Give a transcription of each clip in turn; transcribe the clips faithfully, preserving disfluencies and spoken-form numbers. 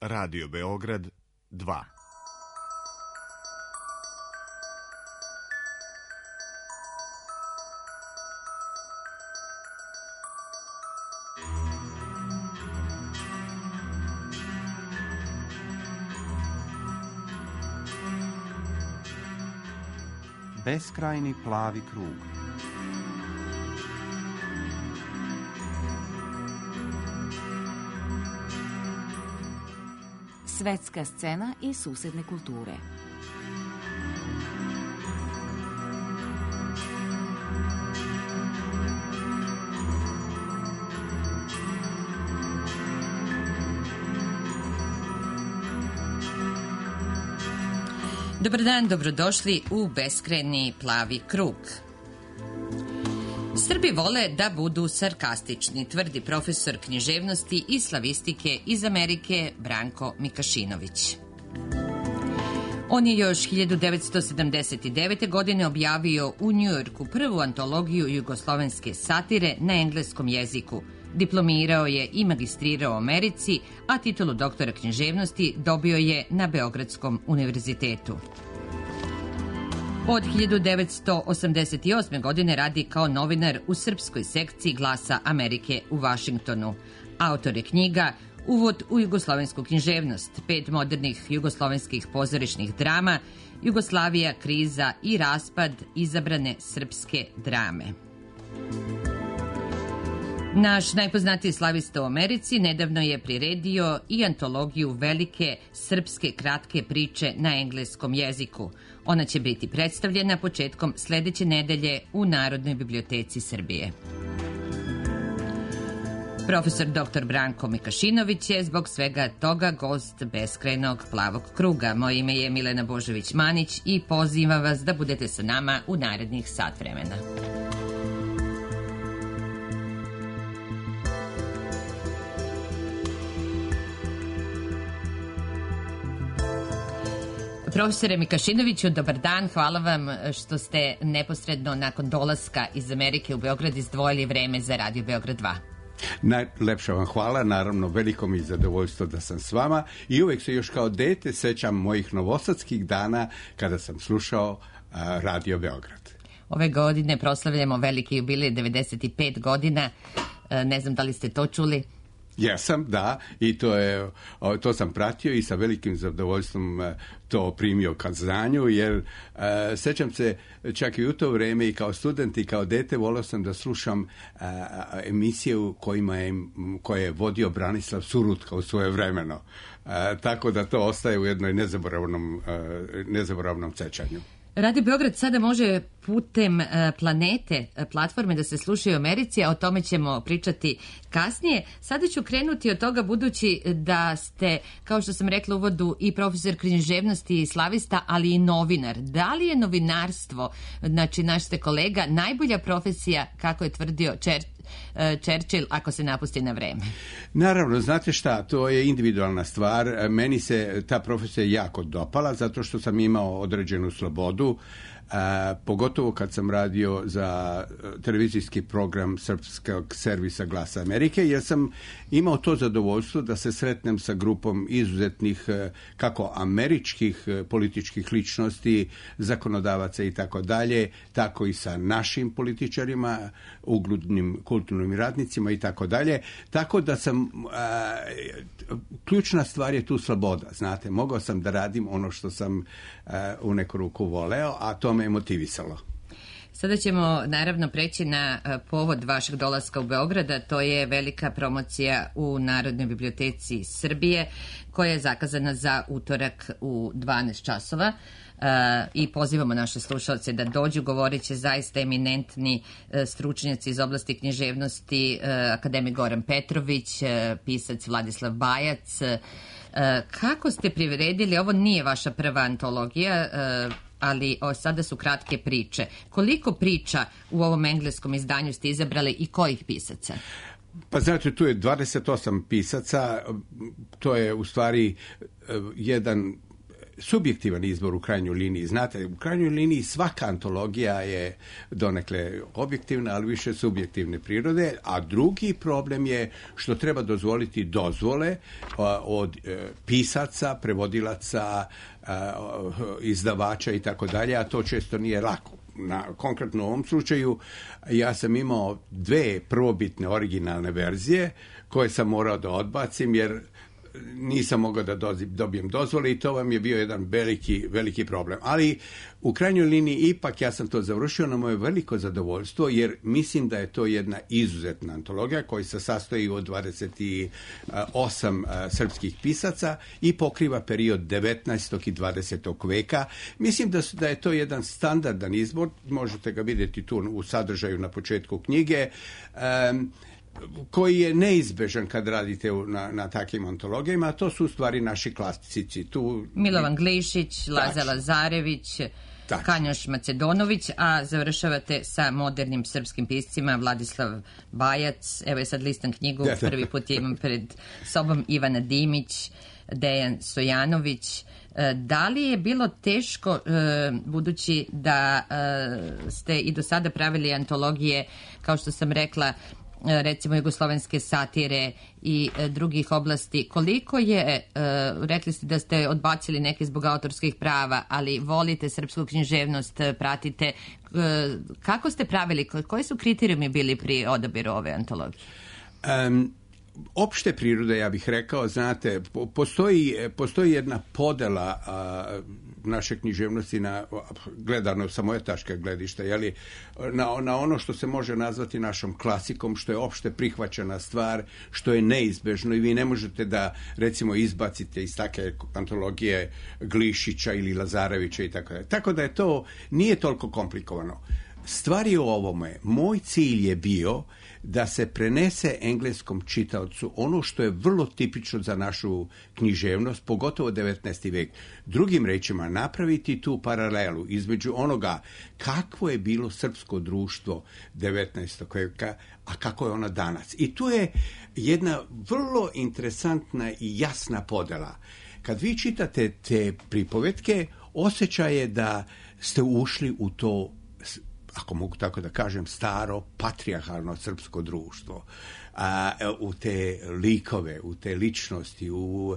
Radio Beograd dva. Beskrajni plavi krug. Svetska scena i susedne kulture. Dobar dan, dobrodošli u Beskrajni plavi krug. Srbi vole da budu sarkastični, tvrdi profesor književnosti i slavistike iz Amerike Branko Mikašinović. On je još hiljadu devetsto sedamdeset devete. godine objavio u Njujorku prvu antologiju jugoslovenske satire na engleskom jeziku. Diplomirao je i magistrirao u Americi, a titulu doktora književnosti dobio je na Beogradskom univerzitetu. Od hiljadu devetsto osamdeset osme. godine radi kao novinar u srpskoj sekciji Glasa Amerike u Vašingtonu. Autor je knjiga Uvod u jugoslovensku književnost, pet modernih jugoslovenskih pozorišnih drama, Jugoslavija, kriza i raspad izabrane srpske drame. Naš najpoznatiji slavista u Americi nedavno je priredio i antologiju velike srpske kratke priče na engleskom jeziku. Ona će biti predstavljena početkom sledeće nedelje u Narodnoj biblioteci Srbije. Profesor doktor Branko Mikašinović je zbog svega toga gost Beskrajnog plavog kruga. Moje ime je Milena Božović-Manić i pozivam vas da budete sa nama u narednih sat vremena. Profesore Mikašinoviću, dobar dan. Hvala vam što ste neposredno nakon dolaska iz Amerike u Beograd izdvojili vreme za Radio Beograd dva. Najlepša vam hvala, naravno veliko mi je zadovoljstvo da sam s vama i uvek se još kao dete sećam mojih novosadskih dana kada sam slušao a, Radio Beograd. Ove godine proslavljamo veliki jubilej, devedeset pet godina, ne znam da li ste to čuli. Jesam, da, i to, je, to sam pratio i sa velikim zadovoljstvom to primio ka znanju, jer uh, sećam se čak i u to vreme i kao student i kao dete volio sam da slušam uh, emisije u kojima je, koje je vodio Branislav Surutka u svoje vremeno. Uh, tako da to ostaje u jednoj nezaboravnom, uh, nezaboravnom sećanju. Radio Beograd sada može putem Planete platforme da se slušaju u Americi, a o tome ćemo pričati kasnije. Sada ću krenuti od toga budući da ste, kao što sam rekla u uvodu, i profesor književnosti i slavista, ali i novinar. Da li je novinarstvo, znači naš ste kolega, najbolja profesija, kako je tvrdio Churchill, Churchill, ako se napusti na vreme? Naravno, znate šta, to je individualna stvar. Meni se ta profesija jako dopala zato što sam imao određenu slobodu, a, pogotovo kad sam radio za televizijski program srpskog servisa Glasa Amerike, jer sam imao to zadovoljstvo da se sretnem sa grupom izuzetnih kako američkih političkih ličnosti, zakonodavaca i tako dalje, tako i sa našim političarima, uglednim kulturnim radnicima i tako dalje. Tako da sam, a, ključna stvar je tu sloboda, znate, mogao sam da radim ono što sam a, u neku ruku voleo, a to me je motivisalo. Sada ćemo naravno preći na povod vašeg dolaska u Beograda, to je velika promocija u Narodnoj biblioteci Srbije koja je zakazana za utorak u dvanaest časova. Uh, i pozivamo naše slušalce da dođu, govorit će zaista eminentni uh, stručnjaci iz oblasti književnosti, uh, akademik Goran Petrović, uh, pisac Vladislav Bajac. Uh, kako ste priredili, ovo nije vaša prva antologija, uh, ali o, sada su kratke priče. Koliko priča u ovom engleskom izdanju ste izabrali i kojih pisaca? Pa znate, tu je dvadeset osam pisaca, to je u stvari jedan subjektivan izbor u krajnjoj liniji. Znate, u krajnjoj liniji svaka antologija je donekle objektivna, ali više subjektivne prirode, a drugi problem je što treba dozvoliti dozvole a, od e, pisaca, prevodilaca, a, izdavača i tako dalje, a to često nije lako. Na, konkretno u ovom slučaju ja sam imao dve prvobitne originalne verzije koje sam morao da odbacim jer nisam mogao da dobijem dozvole i to vam je bio jedan veliki, veliki problem. Ali u krajnjoj liniji ipak ja sam to završio na moje veliko zadovoljstvo jer mislim da je to jedna izuzetna antologija koja se sastoji od dvadeset osam srpskih pisaca i pokriva period devetnaestog i dvadesetog veka. Mislim da, da je to jedan standardan izbor, možete ga vidjeti tu u sadržaju na početku knjige, um, koji je neizbežan kad radite na, na takvim antologijama, a to su u stvari naši klasici. Tu... Milovan Glišić, Laza Lazarević, Tačno. Kanjoš Macedonović, a završavate sa modernim srpskim piscima Vladislav Bajac. Evo je sad listam knjigu, da, da. Prvi put imam pred sobom Ivana Dimić, Dejan Sojanović. Da li je bilo teško, budući da ste i do sada pravili antologije, kao što sam rekla, recimo jugoslovenske satire i drugih oblasti, koliko je, rekli ste da ste odbacili neke zbog autorskih prava, ali volite srpsku književnost, pratite, kako ste pravili, koji su kriterijumi bili pri odabiru ove antologije? Um, opšte prirode, ja bih rekao, znate, postoji, postoji jedna podela a, naše književnosti na, gledano sa moje taške gledišta, jeli, na, na ono što se može nazvati našom klasikom, što je opšte prihvaćena stvar, što je neizbežno i vi ne možete da, recimo, izbacite iz take antologije Glišića ili Lazarevića i tako da. Tako da je to, nije toliko komplikovano. Stvar je u ovome. Moj cilj je bio da se prenese engleskom čitaocu ono što je vrlo tipično za našu književnost, pogotovo devetnaesti vek. Drugim rečima, napraviti tu paralelu između onoga kakvo je bilo srpsko društvo devetnaestog veka, a kako je ona danas. I tu je jedna vrlo interesantna i jasna podela. Kad vi čitate te pripovetke, osjećaj je da ste ušli u to, ako mogu tako da kažem, staro patrijarhalno srpsko društvo, a, u te likove, u te ličnosti, u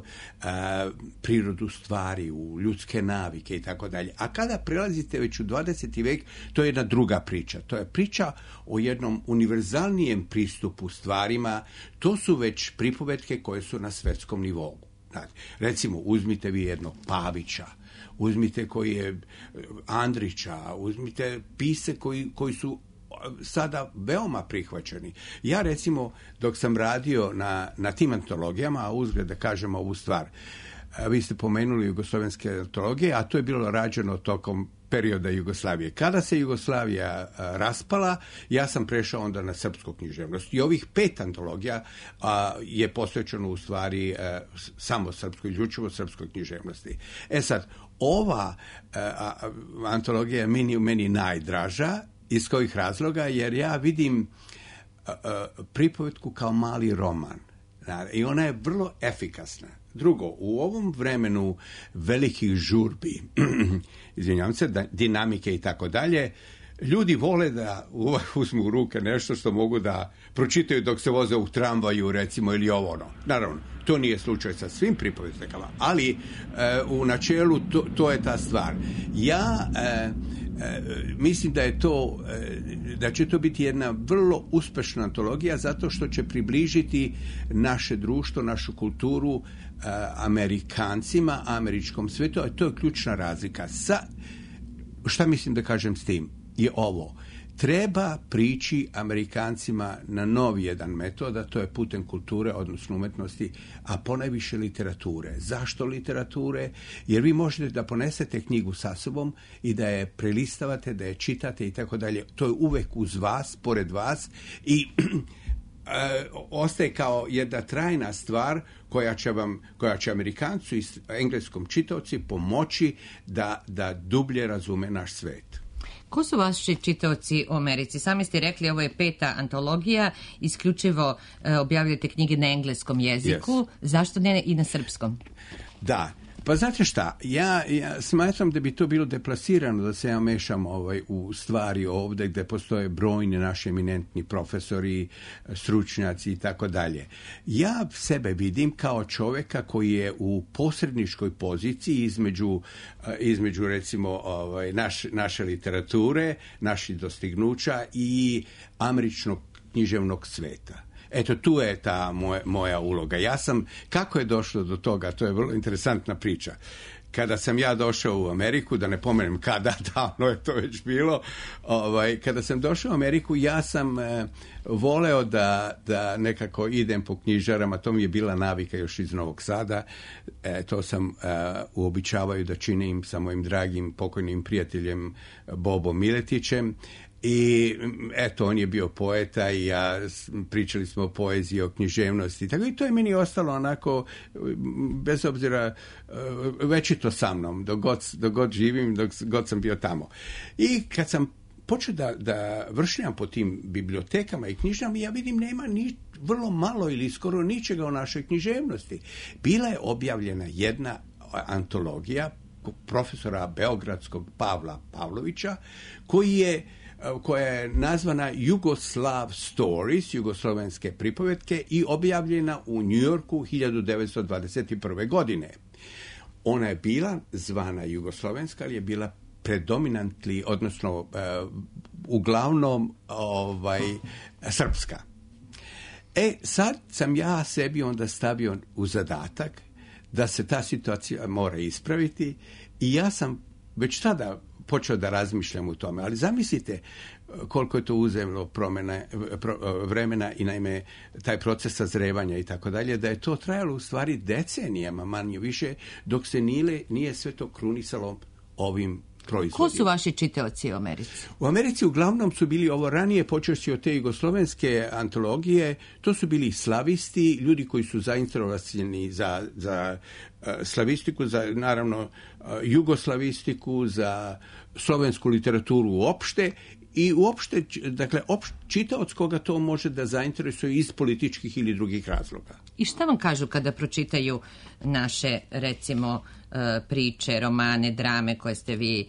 a, prirodu stvari, u ljudske navike i tako dalje. A kada prelazite već u dvadeseti vek, to je jedna druga priča. To je priča o jednom univerzalnijem pristupu stvarima. To su već pripovetke koje su na svetskom nivou. Znači, recimo, uzmite vi jednog Pavića, uzmite koji je Andrića, uzmite pise koji, koji su sada veoma prihvaćeni. Ja, recimo, dok sam radio na, na tim antologijama, a uzgled da kažem ovu stvar, vi ste pomenuli jugoslovenske antologije, a to je bilo rađeno tokom perioda Jugoslavije. Kada se Jugoslavija a, raspala, ja sam prešao onda na srpsku književnost. I ovih pet antologija a, je posvećeno u stvari a, samo srpskoj, ljučivo srpskoj književnosti. E sad, ova a, a, antologija je meni, meni najdraža, iz kojih razloga, jer ja vidim a, a, pripovetku kao mali roman. I ona je vrlo efikasna. Drugo, u ovom vremenu velikih žurbi, izvinjavam se, da, dinamike i tako dalje, ljudi vole da uzmu u ruke nešto što mogu da pročitaju dok se voze u tramvaju, recimo, ili ovo ono. Naravno, to nije slučaj sa svim pripovetnikama, ali e, u načelu to, to je ta stvar. Ja e, e, mislim da je to, e, da će to biti jedna vrlo uspešna antologija zato što će približiti naše društvo, našu kulturu Amerikancima, američkom svetu, a to je ključna razlika. Sa, šta mislim da kažem s tim? Je ovo. Treba prići Amerikancima na novi jedan metod, a to je putem kulture, odnosno umetnosti, a ponajviše literature. Zašto literature? Jer vi možete da ponesete knjigu sa sobom i da je prelistavate, da je čitate i tako dalje. To je uvek uz vas, pored vas i E, ostaje kao jedna trajna stvar koja će vam, koja će Amerikancu i engleskom čitaoci pomoći da, da dublje razume naš svet. Ko su vaši čitaoci u Americi? Sami ste rekli, ovo je peta antologija, isključivo e, objavljujete knjige na engleskom jeziku. Yes. Zašto ne i na srpskom? Da, Pa znate šta, ja, ja smatram da bi to bilo deplasirano da se ja mešam ovaj, u stvari ovdje gdje postoje brojni naši eminentni profesori, stručnjaci i tako dalje. Ja sebe vidim kao čovjeka koji je u posredničkoj poziciji između, između recimo ovaj, naš, naše literature, naših dostignuća i američkog književnog sveta. Eto, tu je ta moja, moja uloga. Ja sam, kako je došlo do toga, to je vrlo interesantna priča. Kada sam ja došao u Ameriku, da ne pomenem kada, davno je to već bilo, ovaj, kada sam došao u Ameriku, ja sam e, voleo da, da nekako idem po knjižarama, to mi je bila navika još iz Novog Sada, e, to sam e, uobičavaju da činim sa mojim dragim pokojnim prijateljem Bobom Miletićem. I eto, on je bio poeta i ja, pričali smo o poeziji, o književnosti. Tako i to je meni ostalo onako, bez obzira, večito sa mnom, dok god, dok god živim, dok god sam bio tamo. I kad sam počeo da, da vršljam po tim bibliotekama i knjižnjama, ja vidim nema ni vrlo malo ili skoro ničega o našoj književnosti. Bila je objavljena jedna antologija profesora beogradskog Pavla Pavlovića, koji je koja je nazvana Jugoslav Stories, jugoslovenske pripovetke, i objavljena u New Yorku hiljadu devetsto dvadeset prve. godine. Ona je bila zvana jugoslovenska, ali je bila predominantli, odnosno uh, uglavnom ovaj, srpska. E, sad sam ja sebi onda stavio u zadatak da se ta situacija mora ispraviti i ja sam već tada počeo da razmišljam u tome, ali zamislite koliko je to uzelo promjene, pro, vremena i naime taj proces sazrevanja i tako dalje, da je to trajalo u stvari decenijama manje više, dok se nije, nije sve to krunisalo ovim proizvodima. Ko su vaši čitaoci u Americi? U Americi uglavnom su bili ovo ranije, počeši od te jugoslovenske antologije, to su bili slavisti, ljudi koji su zainteresovani za, za uh, slavistiku, za naravno uh, jugoslavistiku, za slovensku literaturu uopšte i uopšte, dakle, opšte, čitaoc koga to može da zainteresuje iz političkih ili drugih razloga. I šta vam kažu kada pročitaju naše, recimo, priče, romane, drame koje ste vi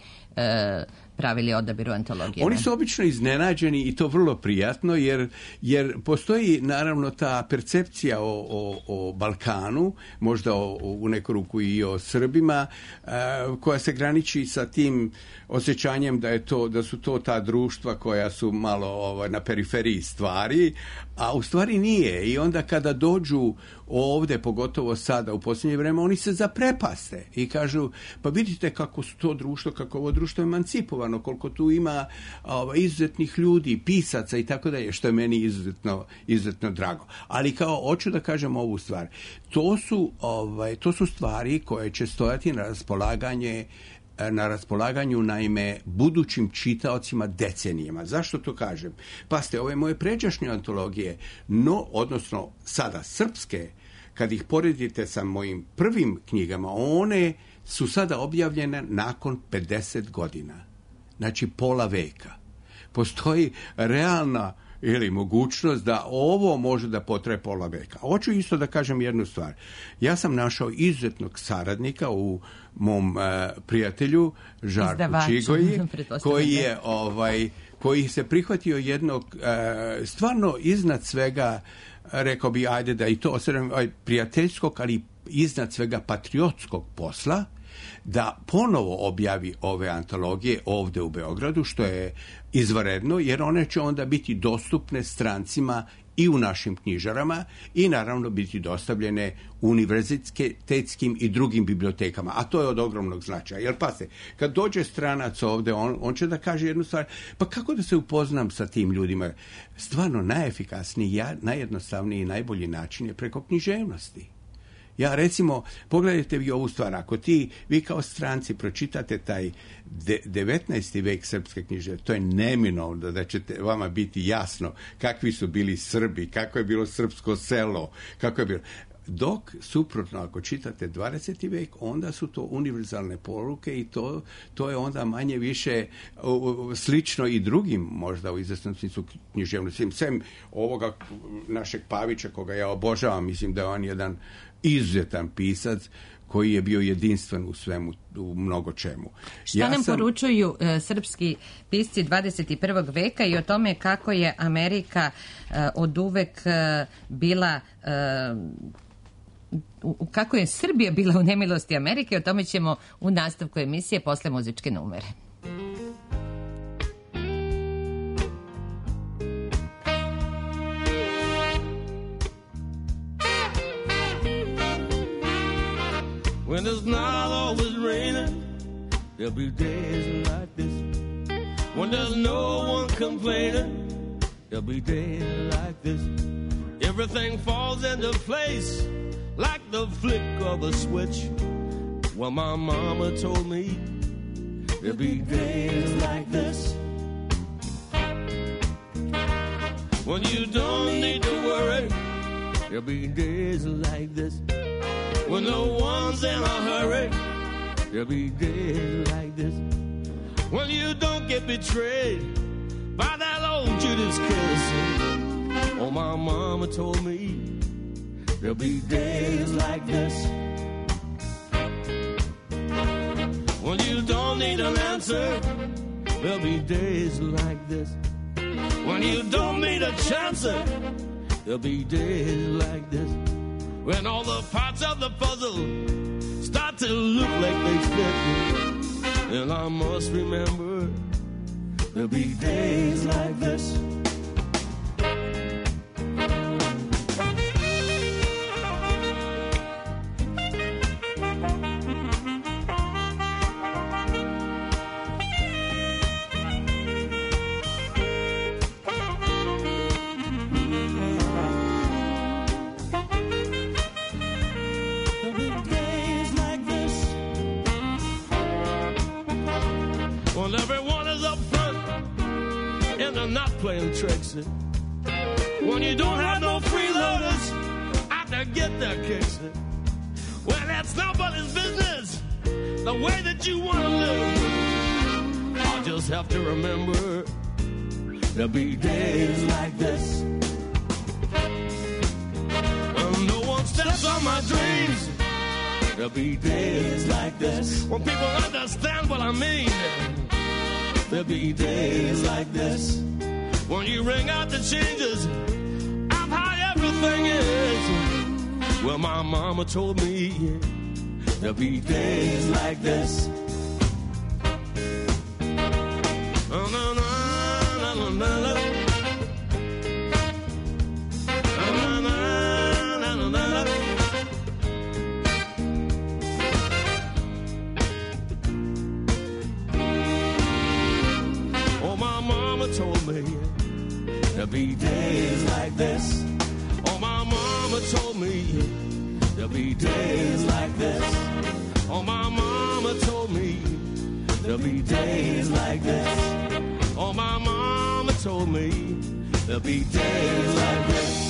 pravili odabiru antologije? Oni su obično iznenađeni i to vrlo prijatno, jer, jer postoji naravno ta percepcija o, o, o Balkanu, možda o, u neku ruku i o Srbima, koja se graniči sa tim osjećanjem da je to, da su to ta društva koja su malo ovaj, na periferiji stvari, a u stvari nije. I onda kada dođu ovdje, pogotovo sada u posljednje vrijeme, oni se zaprepaste i kažu, pa vidite kako su to društvo, kako ovo društvo emancipovano, koliko tu ima ovaj, izuzetnih ljudi, pisaca i tako dalje, što je meni izuzetno, izuzetno drago. Ali kao, hoću da kažem ovu stvar, to su, ovaj, to su stvari koje će stojati na raspolaganje na raspolaganju, naime, budućim čitaocima decenijama. Zašto to kažem? Paste, ove moje pređašnje antologije, no, odnosno sada srpske, kad ih poredite sa mojim prvim knjigama, one su sada objavljene nakon pedeset godina. Znači pola veka. Postoji realna ili mogućnost da ovo može da potraje pola veka. Hoću isto da kažem jednu stvar. Ja sam našao izuzetnog saradnika u mom uh, prijatelju Žarku Izdavaču, Čigoji, koji je ovaj koji se prihvatio jednog uh, stvarno iznad svega, rekao bi, ajde da i to osjećam, prijateljskog, ali iznad svega patriotskog posla, da ponovo objavi ove antologije ovdje u Beogradu, što je izvanredno, jer one će onda biti dostupne strancima i u našim knjižarama i naravno biti dostavljene univerzitetskim i drugim bibliotekama, a to je od ogromnog značaja. Jer pazite, kad dođe stranac ovdje, on, on će da kaže jednu stvar, pa kako da se upoznam sa tim ljudima? Stvarno najefikasniji, najjednostavniji i najbolji način je preko književnosti. Ja recimo, pogledajte vi ovu stvar, ako ti, vi kao stranci pročitate taj de, devetnaesti vek srpske književnosti, to je neminovno da će vama biti jasno kakvi su bili Srbi, kako je bilo srpsko selo, kako je bilo... Dok, suprotno, ako čitate dvadeseti vek, onda su to univerzalne poruke i to, to je onda manje više uh, slično i drugim, možda u izvesnom smislu književnosti. Sem ovoga našeg Pavića, koga ja obožavam, mislim da je on jedan izuzetan pisac koji je bio jedinstven u svemu, u mnogo čemu. Šta ja nam sam... poručuju uh, srpski pisci dvadeset prvog veka i o tome kako je Amerika uh, od uvek uh, bila... Uh, kako je Srbija bila u nemilosti Amerike, o tome ćemo u nastavku emisije posle muzičke numere. When it's not always raining, there'll be days like this. When there's no one complaining, there'll be days like this. Everything falls into place like the flick of a switch. Well, my mama told me there'll be days like this. When you don't need to worry, there'll be days like this. When no one's in a hurry, there'll be days like this. When you don't get betrayed by that old Judas kiss. Oh, my mama told me there'll be days like this. When you don't need an answer, there'll be days like this. When you don't need a chance, there'll be days like this. When all the parts of the puzzle start to look like they fit, and I must remember there'll be days like this. Playing tricks. When you don't have no freeloaders out to get their kicks. Well, that's nobody's business, the way that you want to live. I'll just have to remember there'll be days like this. When no one steps on my dreams, there'll be days like this. When people understand what I mean, there'll be days like this. When you ring out the changes of how everything is. Well, my mama told me there'll be days like this. Oh, no, no, no, no, no. Oh, no, no, no, no, no. Oh, my mama told me there'll be days like this. Oh, my mama told me there'll be days like this. Oh, my mama told me there'll be days like this. Oh, my mama told me there'll be days like this.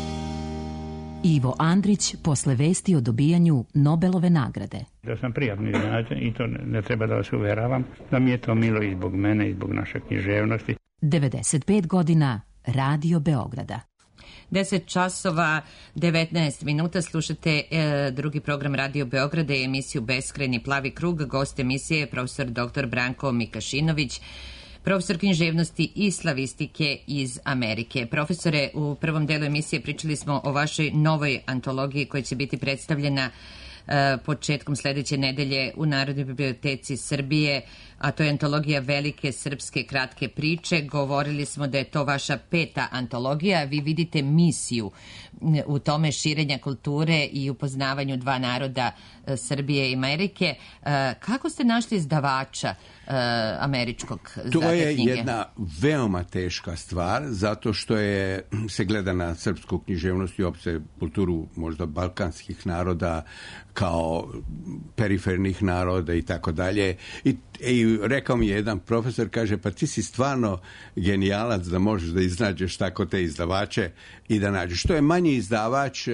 Ivo Andrić posle vesti o dobijanju Nobelove nagrade. Da sam prijatno iznenađen i to ne treba da vas uveravam, da mi je to milo i zbog mene i zbog naše književnosti. devedeset pet godina Radio Beograda. deset časova devetnaest minuta slušate e, drugi program Radio Beograda i emisiju Beskrajni plavi krug. Gost emisije je profesor doktor Branko Mikašinović, profesor književnosti i slavistike iz Amerike. Profesore, u prvom delu emisije pričali smo o vašoj novoj antologiji koja će biti predstavljena e, početkom sledeće nedelje u Narodnoj biblioteci Srbije, a to je antologija Velike srpske kratke priče. Govorili smo da je to vaša peta antologija. Vi vidite misiju u tome širenja kulture i upoznavanju dva naroda, Srbije i Amerike. Kako ste našli izdavača američkog za te knjige? To je jedna veoma teška stvar, zato što je se gleda na srpsku književnost i opšte kulturu možda balkanskih naroda kao perifernih naroda i tako dalje. I I rekao mi je jedan profesor, kaže, pa ti si stvarno genijalac da možeš da iznađeš tako te izdavače i da nađeš. Što je manji izdavač,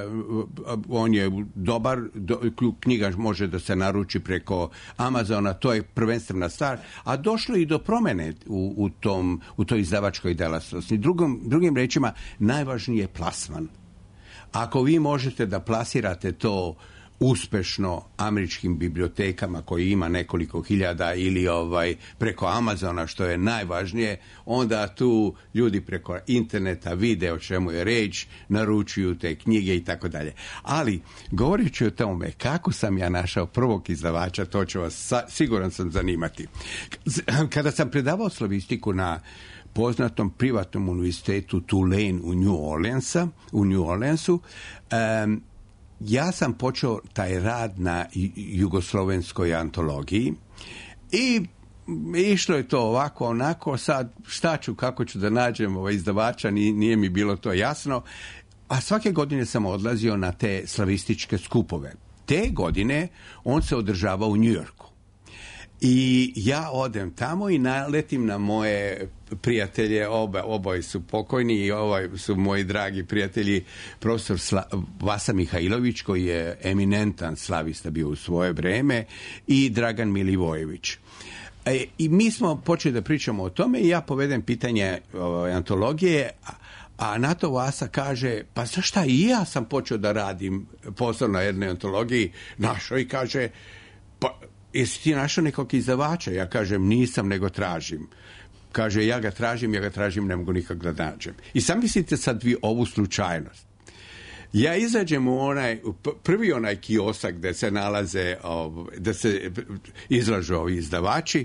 on je dobar, do, knjiga može da se naruči preko Amazona, to je prvenstvena stvar, a došlo i do promene u, u, tom, u toj izdavačkoj delatnosti. Drugim, drugim rečima, najvažniji je plasman. Ako vi možete da plasirate to uspešno američkim bibliotekama koji ima nekoliko hiljada ili ovaj preko Amazona, što je najvažnije, onda tu ljudi preko interneta vide o čemu je reč, naručuju te knjige i tako dalje. Ali govoreći o tome kako sam ja našao prvog izdavača, to će vas sa, siguran sam zanimati. Kada sam predavao slavistiku na poznatom privatnom univerzitetu Tulane u New Orleansa, u New Orleansu, um, ja sam počeo taj rad na jugoslovenskoj antologiji i išlo je to ovako, onako, sad šta ću, kako ću da nađem ovaj izdavača, nije mi bilo to jasno, a svake godine sam odlazio na te slavističke skupove. Te godine on se održava u New Yorku. I ja odem tamo i naletim na moje prijatelje, oba, oboje su pokojni i ovaj su moji dragi prijatelji, profesor Sla- Vasa Mihajlović, koji je eminentan slavista bio u svoje vreme, i Dragan Milivojević. E, I mi smo počeli da pričamo o tome i ja povedem pitanje o, antologije, a, a na to Vasa kaže, pa za šta i ja sam počeo da radim posao na jednoj antologiji našoj, i kaže, pa jesi ti našao nekog izdavača? Ja kažem, nisam, nego tražim. Kaže, ja ga tražim, ja ga tražim, ne mogu nikak da nađem. I sam mislite sad vi ovu slučajnost. Ja izađem u onaj, prvi onaj kiosak gde se nalaze, da se izlažu ovi izdavači,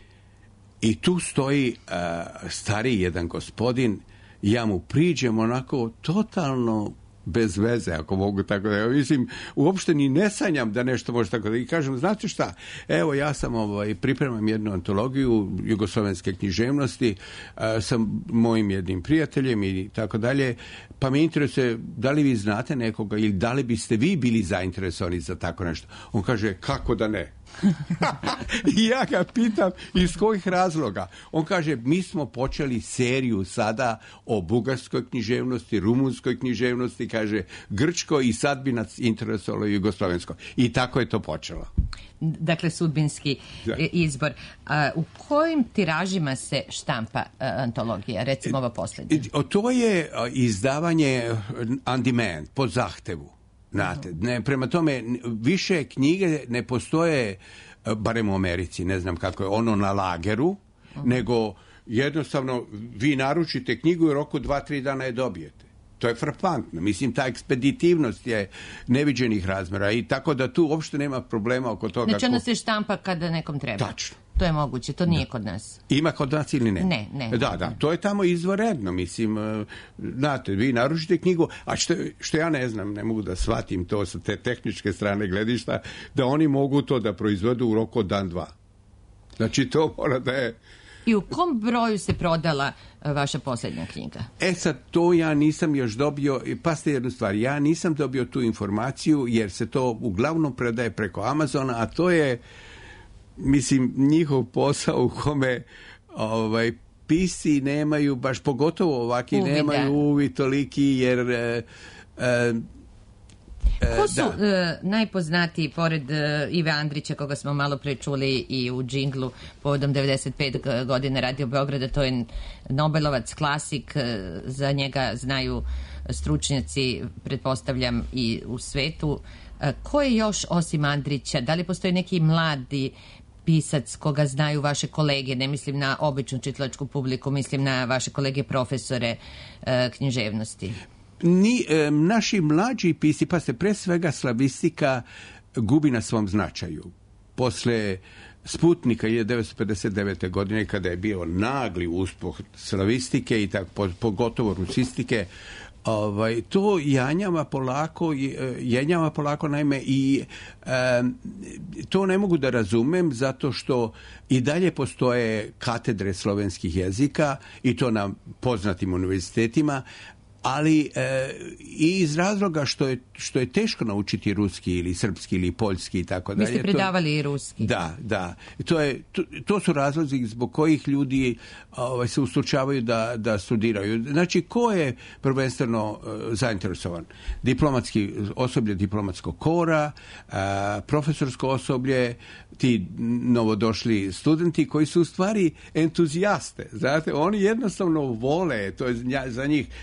i tu stoji uh, stariji jedan gospodin, ja mu priđem onako totalno bez veze, ako mogu tako da, ja mislim, uopšte ni ne sanjam da nešto može tako da, i kažem, znate šta, evo ja sam ovaj, pripremam jednu antologiju jugoslovenske književnosti uh, sa mojim jednim prijateljem i tako dalje, pa me interesuje da li vi znate nekoga ili da li biste vi bili zainteresovani za tako nešto. On kaže, kako da ne? I ja ga pitam iz kojih razloga. On kaže, mi smo počeli seriju sada o bugarskoj književnosti, rumunskoj književnosti, kaže grčkoj, i sad bi nas interesovalo jugoslovensko. I tako je to počelo. Dakle, sudbinski da. izbor. A, u kojim tiražima se štampa a, antologija, recimo ova posljednja? To je izdavanje on demand, po zahtevu. Znate, ne, prema tome, više knjige ne postoje, barem u Americi, ne znam kako je, ono na lageru, uh-huh. nego jednostavno vi naručite knjigu i u roku dva, tri dana je dobijete. To je frapantno. Mislim, ta ekspeditivnost je neviđenih razmjera i tako da tu uopšte nema problema oko toga. Znači ono se štampa kada nekom treba. Tačno. To je moguće, to nije da. kod nas. Ima kod nas ili ne? Ne, ne. Da, da, to je tamo izvanredno, mislim, znate, vi naručite knjigu, a što, što ja ne znam, ne mogu da shvatim to sa te tehničke strane gledišta, da oni mogu to da proizvedu u roku od dan, dva. Znači, to mora da je... I u kom broju se prodala vaša posljednja knjiga? E sad, to ja nisam još dobio, pasite jednu stvar, ja nisam dobio tu informaciju, jer se to uglavnom predaje preko Amazona, a to je, mislim, njihov posao u kome ovaj, pisci nemaju, baš pogotovo ovaki, uvid, nemaju uvid toliki, jer... E, e, Ko su uh, najpoznatiji, pored uh, Ive Andrića, koga smo malo pre čuli i u džinglu povodom devedeset pet godine Radio Beograda, to je Nobelovac, klasik, uh, za njega znaju stručnjaci, pretpostavljam, i u svetu. Uh, ko je još osim Andrića? Da li postoji neki mladi pisac koga znaju vaše kolege? Ne mislim na običnu čitalačku publiku, mislim na vaše kolege profesore uh, književnosti. Ni, e, naši mlađi pisci, pa se pre svega slavistika gubi na svom značaju. Posle Sputnika hiljadu devetsto pedeset devete. godine, kada je bio nagli uspeh slavistike i tako, pogotovo rusistike, ovaj, to janjava polako, jenjava polako, naime, i e, to ne mogu da razumem, zato što i dalje postoje katedre slovenskih jezika, i to na poznatim univerzitetima, ali e, i iz razloga što je, što je teško naučiti ruski ili srpski ili poljski i tako dalje. Vi ste predavali to, i ruski. Da, da. To, je, to, to su razlozi zbog kojih ljudi ovaj, se uslučavaju da, da studiraju. Znači, ko je prvenstveno uh, zainteresovan? Diplomatski osoblje diplomatskog kora, uh, profesorsko osoblje, ti novodošli studenti koji su u stvari entuzijaste. Znate, oni jednostavno vole, to je za njih egzotično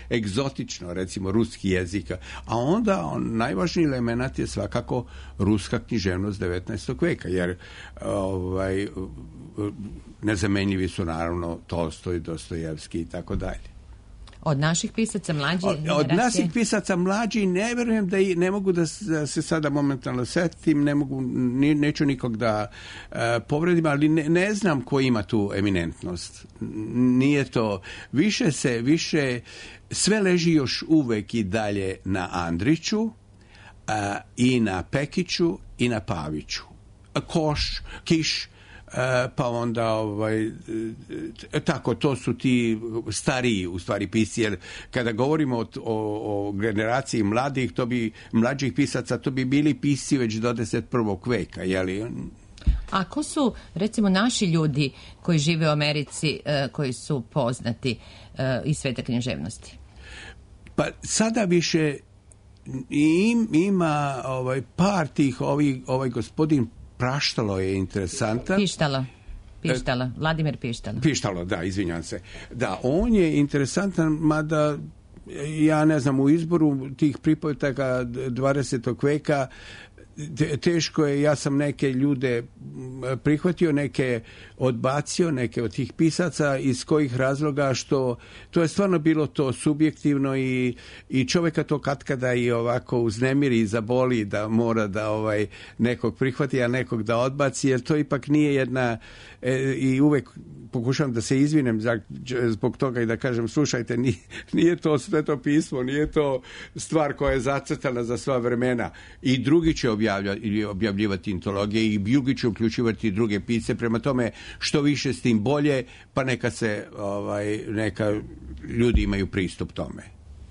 egzotično, recimo ruski jezik, a onda on, najvažniji element je svakako ruska književnost devetnaestog veka, jer ovaj, nezamenljivi su naravno Tolstoj, Dostojevski i tako dalje. Od naših pisaca mlađi Od, od naših pisaca mlađi ne vjerujem da i, ne mogu da, da se sada momentalno setim, ne mogu, ni, neću nikog da uh, povredim, ali ne, ne znam ko ima tu eminentnost. Nije to, više se, više, sve leži još uvek i dalje na Andriću uh, i na Pekiću i na Paviću. Koš, Kiš, pa onda ovaj, tako, to su ti stariji u stvari pisci, jer kada govorimo o, o, o generaciji mladih, to bi, mlađih pisaca, to bi bili pisci već do deset prvog veka, jeli? A ko su, recimo, naši ljudi koji žive u Americi, koji su poznati iz sveta književnosti? Pa sada više im, ima ovaj, par tih, ovaj, ovaj gospodin Praštalo je interesantan. Pištalo. Pištalo. Vladimir Pištalo. Pištalo, da, izvinjam se. Da, on je interesantan, mada ja ne znam, u izboru tih pripovetaka dvadesetog veka teško je, ja sam neke ljude prihvatio, neke odbacio, neke od tih pisaca, iz kojih razloga, što to je stvarno bilo to subjektivno i, i čovjeka to katkada i ovako uznemiri i zaboli da mora da ovaj nekog prihvati, a nekog da odbaci, jer to ipak nije jedna e, i uvek pokušavam da se izvinem zbog toga i da kažem, slušajte, nije, nije to Sveto pismo, nije to stvar koja je zacrtana za sva vremena, i drugi će objavljivati antologije i drugi će uključivati druge pisce, prema tome što više s tim bolje, pa neka se ovaj, neka ljudi imaju pristup tome.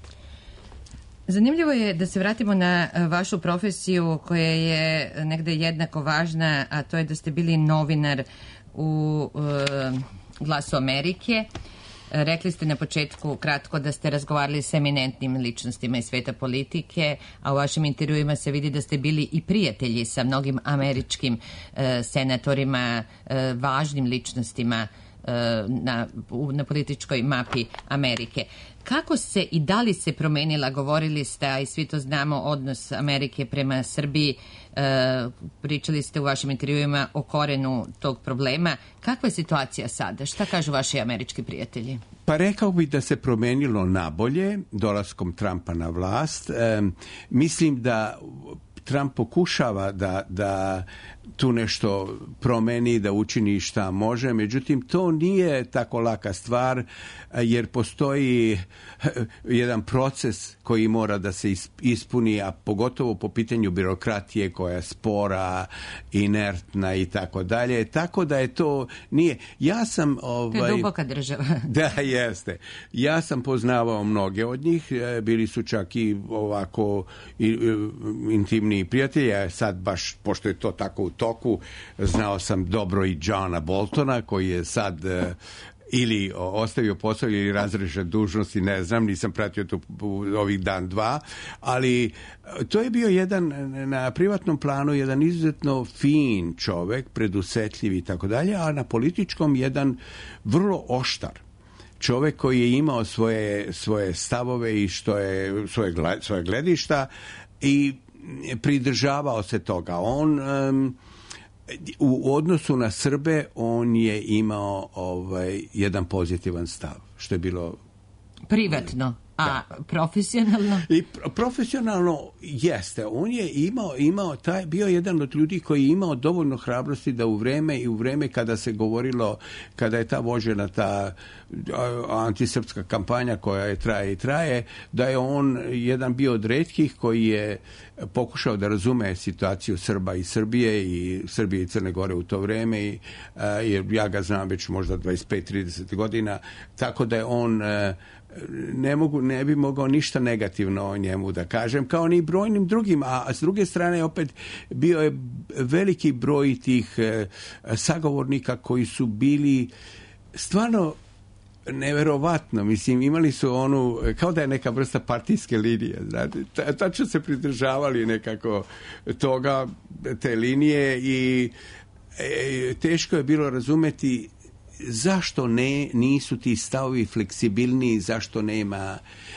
Zanimljivo je da se vratimo na vašu profesiju koja je negde jednako važna, a to je da ste bili novinar u e, Glasu Amerike. Rekli ste na početku kratko da ste razgovarali s eminentnim ličnostima iz sveta politike, a u vašim intervjuima se vidi da ste bili i prijatelji sa mnogim američkim e, senatorima, e, važnim ličnostima e, na, na političkoj mapi Amerike. Kako se i da li se promenila, govorili ste, a i svi to znamo, odnos Amerike prema Srbiji, e, pričali ste u vašim intervjuima o korenu tog problema. Kakva je situacija sada? Šta kažu vaši američki prijatelji? Pa rekao bih da se promenilo nabolje dolaskom Trumpa na vlast. E, mislim da Trump pokušava da, da tu nešto promeni, da učini šta može, međutim to nije tako laka stvar, jer postoji jedan proces koji mora da se ispuni, a pogotovo po pitanju birokratije koja je spora, inertna i tako dalje, tako da je to nije. Ja sam ovaj, to je duboka država. Da, jeste. Ja sam poznavao mnoge od njih, bili su čak i ovako intimni prijatelji, a sad baš, pošto je to tako u toku, znao sam dobro i Johna Boltona, koji je sad ili ostavio posao ili razrešen dužnosti, ne znam, nisam pratio to ovih dan dva, ali to je bio jedan, na privatnom planu, jedan izuzetno fin čovek, predusetljiv i tako dalje, a na političkom jedan vrlo oštar čovek koji je imao svoje, svoje stavove i što je, svoje, svoje gledišta i pridržavao se toga. On um, u odnosu na Srbe on je imao ovaj jedan pozitivan stav, što je bilo privatno, a da. Profesionalno? I profesionalno jeste. On je imao, imao taj, bio jedan od ljudi koji je imao dovoljno hrabrosti da u vreme i u vreme kada se govorilo, kada je ta vođena ta antisrpska kampanja koja je traje i traje, da je on jedan bio od retkih koji je pokušao da razume situaciju Srba i Srbije i Srbije i Crne Gore u to vreme, i, jer ja ga znam već možda dvadeset pet trideset godina, tako da je on ne mogu, ne bi mogao ništa negativno o njemu da kažem, kao ni brojnim drugim, a s druge strane opet bio je veliki broj tih sagovornika koji su bili stvarno neverovatno, mislim, imali su onu, kao da je neka vrsta partijske linije, znate, tačno se pridržavali nekako toga, te linije, i e, teško je bilo razumeti zašto ne, nisu ti stavovi fleksibilniji, zašto nema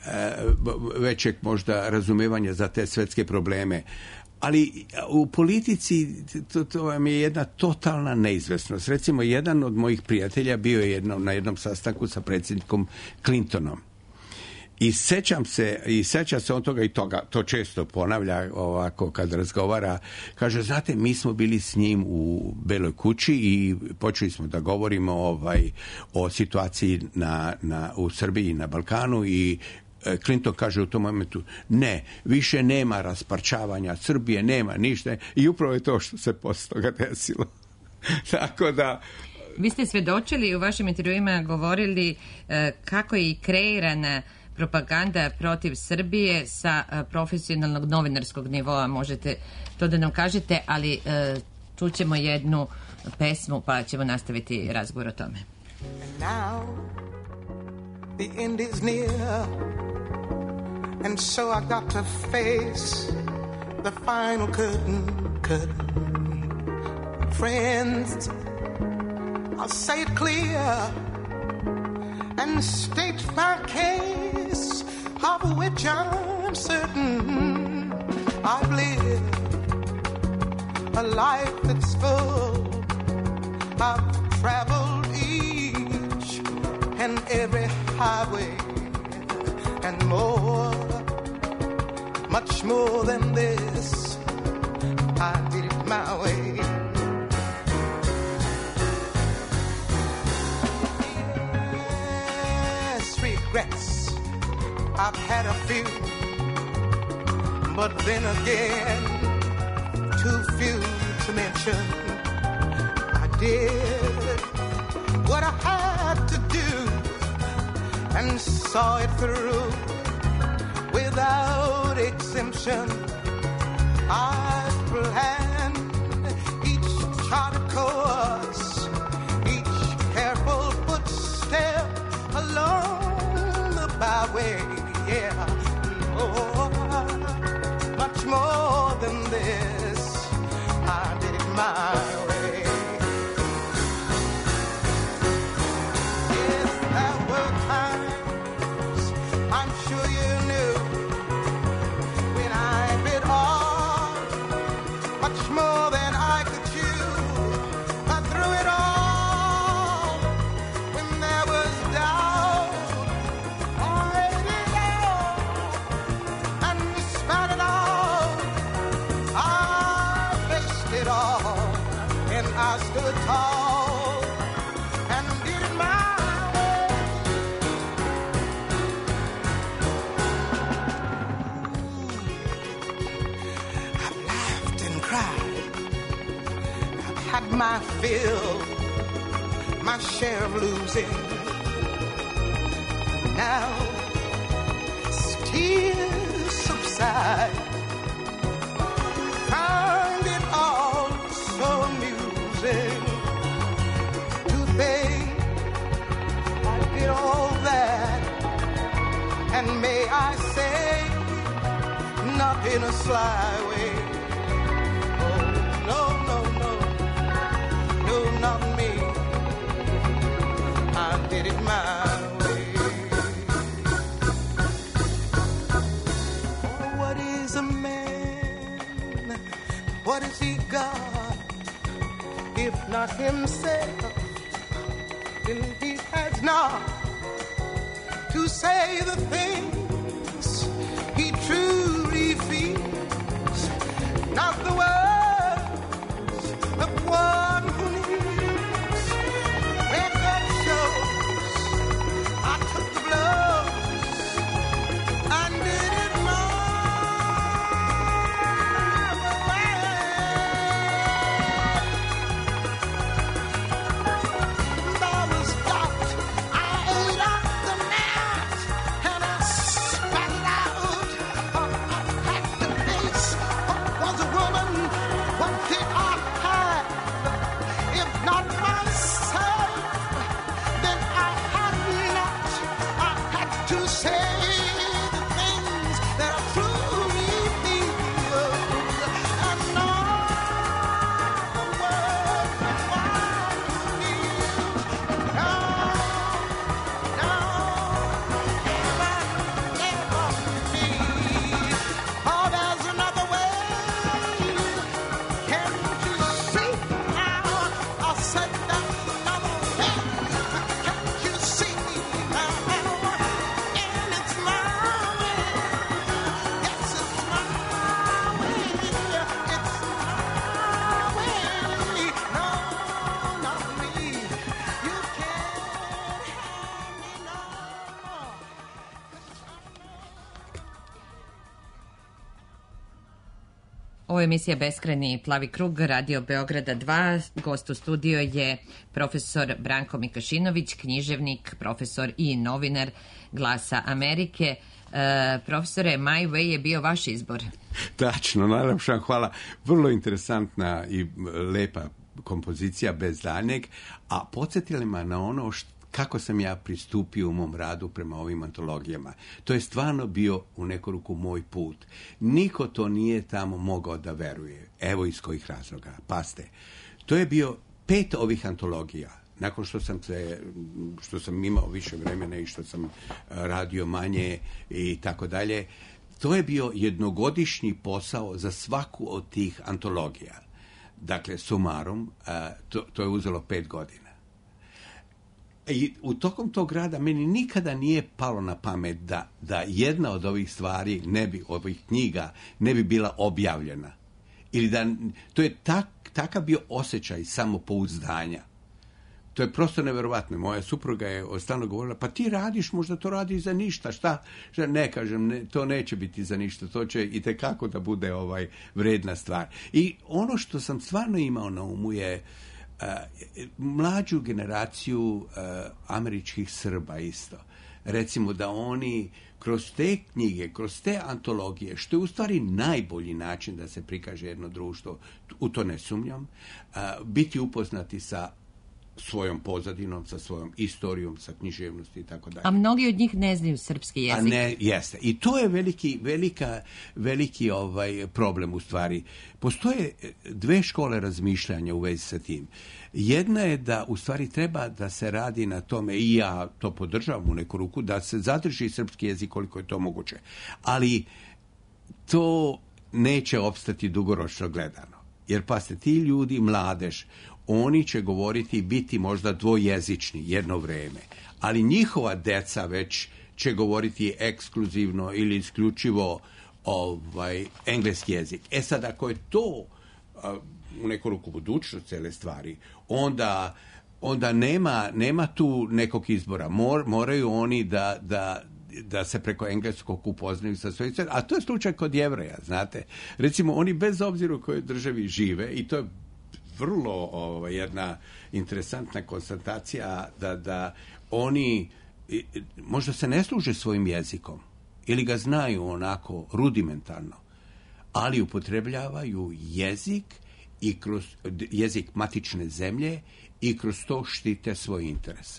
većeg možda razumevanja za te svetske probleme. Ali u politici to, to vam je jedna totalna neizvesnost. Recimo, jedan od mojih prijatelja bio je jedno, na jednom sastanku sa predsjednikom Clintonom. I sećam se, i seća se on toga i toga, to često ponavlja ovako kad razgovara, kaže, znate, mi smo bili s njim u Beloj kući i počeli smo da govorimo ovaj, o situaciji na, na, u Srbiji i na Balkanu i Clinton kaže u tom momentu, ne, više nema rasparčavanja Srbije, nema ništa i upravo je to što se posle toga desilo. Tako da... Vi ste svedočili i u vašim intervjuima govorili e, kako je i kreirana propaganda protiv Srbije sa e, profesionalnog novinarskog nivoa. Možete to da nam kažete, ali e, čućemo jednu pesmu pa ćemo nastaviti razgovor o tome. And now the end is near, and so I got to face the final curtain, curtain. Friends, I'll say it clear and state my case, of which I'm certain. I've lived a life that's full. I've traveled each and every highway and more, much more than this. I did it my way. Yes, regrets, I've had a few, but then again, too few to mention. I did what I had to do and saw it through without exemption. I planned each charted course, each careful footstep along the byway. Yeah, more, much more than this. I did it my way. Yes, there were times, I'm sure you knew, when I bit off much more than I could chew. I threw it all when there was doubt. I ate it all and spat it out. I faced it all and I stood tall and did it my way. I've laughed and cried. I've had my fill, my share of losing. Now tears subside. Found it all so amusing to think I did all that, and may I say, not in a sly way. Oh, no, no, no, no, not me. I did it my way. Oh, what is a man? What has he got? If not himself, then he has not to say the things he truly feels, not the words of one who needs. Record shows I took the blows and did it my way. There was doubt, I ate up the gnat and I spat it out. I had to face what was a woman Ovo je emisija Beskrajni plavi krug, Radio Beograda dva. Gost u studio je profesor Branko Mikašinović, književnik, profesor i novinar Glasa Amerike. E, profesore, My Way je bio vaš izbor. Tačno, najlepša hvala. Vrlo interesantna i lepa kompozicija bez daljnjeg, a podsjetili me na ono što kako sam ja pristupio u mom radu prema ovim antologijama. To je stvarno bio u neku ruku moj put. Niko to nije tamo mogao da veruje. Evo iz kojih razloga. Paste. To je bio pet ovih antologija. Nakon što sam se, što sam imao više vremena i što sam radio manje i tako dalje, to je bio jednogodišnji posao za svaku od tih antologija. Dakle, sumarom, to, to je uzelo pet godina. I u tokom tog rada meni nikada nije palo na pamet da, da jedna od ovih stvari, ne bi, ovih knjiga, ne bi bila objavljena. Ili da, to je tak, takav bio osjećaj samopouzdanja. To je prosto neverovatno. Moja supruga je stalno govorila, pa ti radiš, možda to radi za ništa. Šta? Šta? Ne, kažem, ne, to neće biti za ništa. To će itekako da bude ovaj vredna stvar. I ono što sam stvarno imao na umu je Uh, mlađu generaciju uh, američkih Srba isto. Recimo da oni kroz te knjige, kroz te antologije, što je u stvari najbolji način da se prikaže jedno društvo, u to ne sumnjam, uh, biti upoznati sa svojom pozadinom, sa svojom istorijom, sa književnosti i tako dalje. A mnogi od njih ne znaju srpski jezik. A ne, jeste. I to je veliki, velika, veliki ovaj problem u stvari. Postoje dve škole razmišljanja u vezi sa tim. Jedna je da u stvari treba da se radi na tome, i ja to podržavam u neku ruku, da se zadrži srpski jezik koliko je to moguće. Ali to neće opstati dugoročno gledano. Jer pasite, ti ljudi, mladež, oni će govoriti i biti možda dvojezični jedno vreme, ali njihova deca već će govoriti ekskluzivno ili isključivo ovaj, engleski jezik. E sad, ako je to a, u neku ruku budućnost cele stvari, onda, onda nema, nema tu nekog izbora. Mor, moraju oni da, da, da se preko engleskog upoznaju sa svojim, a to je slučaj kod Jevreja, znate. Recimo, oni bez obzira u kojoj državi žive, i to je vrlo ovo, jedna interesantna konstatacija da, da oni možda se ne služe svojim jezikom ili ga znaju onako rudimentalno, ali upotrebljavaju jezik i kroz jezik matične zemlje i kroz to štite svoje interese.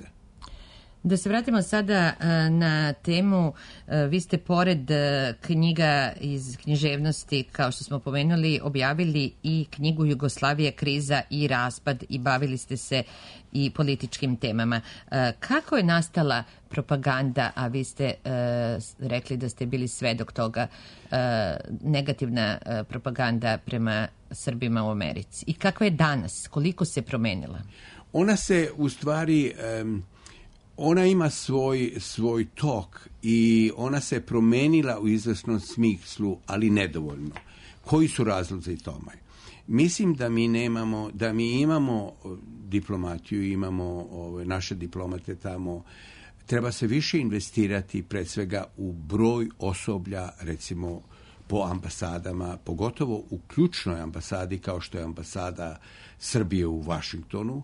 Da se vratimo sada na temu, vi ste pored knjiga iz književnosti, kao što smo pomenuli, objavili i knjigu Jugoslavija, kriza i raspad i bavili ste se i političkim temama. Kako je nastala propaganda, a vi ste rekli da ste bili svedok toga, negativna propaganda prema Srbima u Americi? I kakva je danas? Koliko se promenila? Ona se u stvari... Um... Ona ima svoj, svoj tok i ona se promenila u izvesnom smislu, ali nedovoljno. Koji su razlozi tome? Mislim da mi nemamo, da mi imamo diplomatiju, imamo ove, naše diplomate tamo, treba se više investirati pre svega u broj osoblja, recimo po ambasadama, pogotovo u ključnoj ambasadi kao što je ambasada Srbije u Vašingtonu.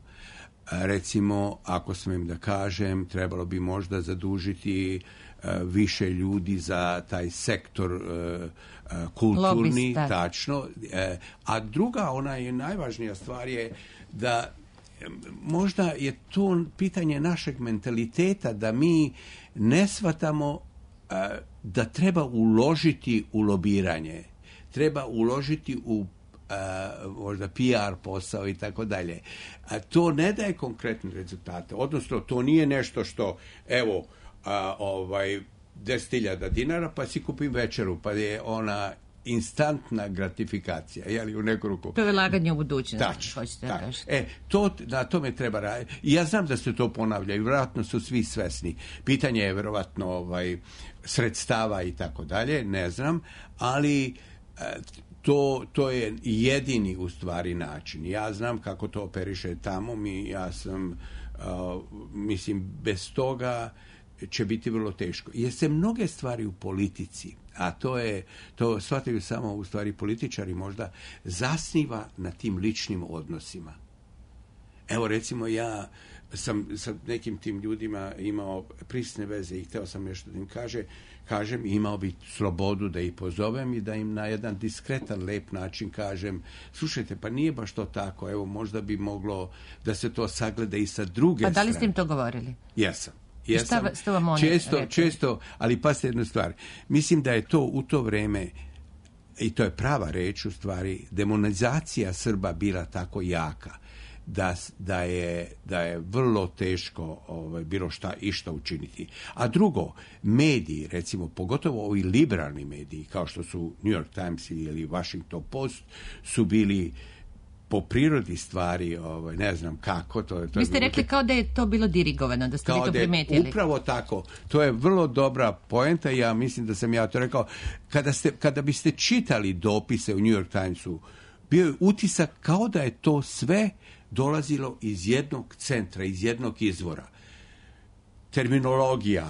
Recimo, ako smem da kažem, trebalo bi možda zadužiti uh, više ljudi za taj sektor uh, uh, kulturni, Lobista. Tačno. Uh, a druga, ona je najvažnija stvar je da um, možda je to pitanje našeg mentaliteta, da mi ne shvatamo uh, da treba uložiti u lobiranje, treba uložiti u Uh, možda P R posao i tako dalje. A to ne daje konkretne rezultate. Odnosno, to nije nešto što, evo, uh, ovaj, deset hiljada dinara, pa si kupim večeru, pa je ona instantna gratifikacija, jeli, u neku ruku. To je laganje u budućnost. Tačno, tačno. E, to, na tome treba raditi. I ja znam da se to ponavlja i vjerojatno su svi svesni. Pitanje je vjerojatno ovaj, sredstava i tako dalje, ne znam, ali uh, To, to je jedini u stvari način. Ja znam kako to operiše tamo, mi, ja sam, uh, mislim, bez toga će biti vrlo teško. Jer se mnoge stvari u politici a to je, to shvataju samo u stvari političari možda, zasniva na tim ličnim odnosima. Evo recimo ja sam sa nekim tim ljudima imao prisne veze i htio sam nešto da im kaže, kažem, imao bi slobodu da ih pozovem i da im na jedan diskretan, lep način kažem, slušajte, pa nije baš to tako, evo možda bi moglo da se to sagleda i sa druge strane. Pa da li ste im to govorili? Jesam. Jesam. Šta, šta vam oni često, rekli? često, ali pasite jednu stvar. Mislim da je to u to vreme, i to je prava reč u stvari, demonizacija Srba bila tako jaka da, da, je, da je vrlo teško ovaj, bilo šta i šta učiniti. A drugo, mediji, recimo, pogotovo ovi liberalni mediji, kao što su New York Times ili Washington Post, su bili po prirodi stvari, ovaj, ne znam kako. To, to Vi ste rekli kao da je to bilo dirigovano, da ste vi to primetili. Upravo tako. To je vrlo dobra poenta. Ja mislim da sam ja to rekao. Kada, ste, kada biste čitali dopise u New York Timesu, bio je utisak kao da je to sve dolazilo iz jednog centra, iz jednog izvora. Terminologija,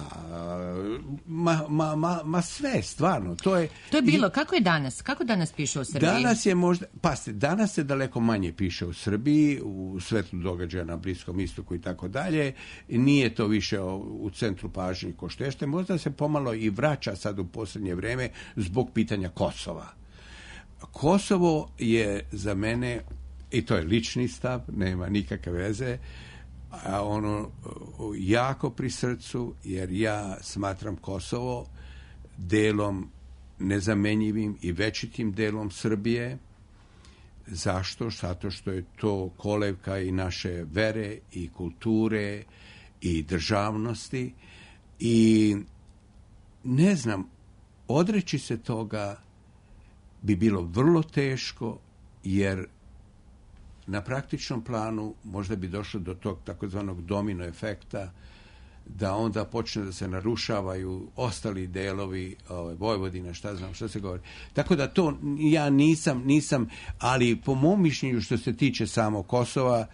ma, ma, ma, ma sve, stvarno. To je, to je bilo. Kako je danas? Kako danas piše o Srbiji? Danas je možda, pasite, danas se daleko manje piše o Srbiji, u svetlu događaja na Bliskom istoku i tako dalje. Nije to više u centru pažnje ko što jeste. Možda se pomalo i vraća sad u posljednje vrijeme zbog pitanja Kosova. Kosovo je za mene, i to je lični stav, nema nikakve veze, a ono jako pri srcu, jer ja smatram Kosovo delom nezamenjivim i večitim delom Srbije. Zašto? Zato što je to kolevka i naše vere i kulture i državnosti i ne znam, odreći se toga bi bilo vrlo teško, jer na praktičnom planu možda bi došlo do tog takozvanog domino efekta, da onda počne da se narušavaju ostali delovi ove, Vojvodine, šta znam, šta se govori. Tako da to ja nisam, nisam, ali po mom mišljenju što se tiče samo Kosova,